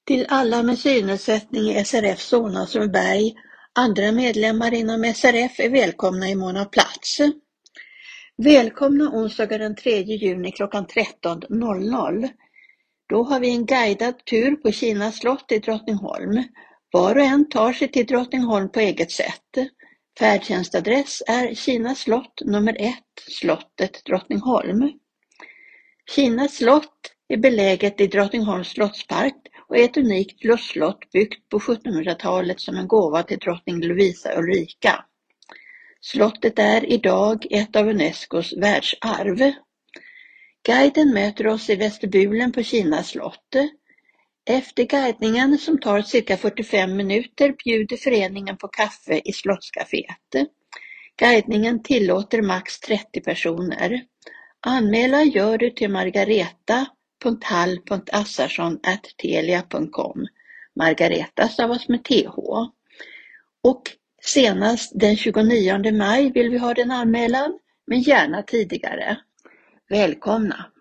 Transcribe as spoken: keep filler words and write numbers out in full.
Till alla med synnedsättning i S R F Solna och Sundbyberg, andra medlemmar inom S R F är välkomna i mån av plats. Välkomna onsdagen den tredje juni klockan tretton noll noll. Då har vi en guidad tur på Kina slott i Drottningholm. Var och en tar sig till Drottningholm på eget sätt. Färdtjänstadress är Kina slott nummer ett, slottet Drottningholm. Kina slott är beläget i Drottningholms slottspark och är ett unikt lustslott byggt på sjuttonhundratalet som en gåva till drottning Lovisa Ulrika. Slottet är idag ett av Unescos världsarv. Guiden möter oss i vestibulen på Kina slott. Efter guidningen, som tar cirka fyrtiofem minuter, bjuder föreningen på kaffe i slottscaféet. Guidningen tillåter max trettio personer. Anmälan gör du till margareta punkt hall punkt assarsson at telia punkt com. Margareta stavas med th. Och senast den tjugonionde maj vill vi ha den anmälan, men gärna tidigare. Välkomna!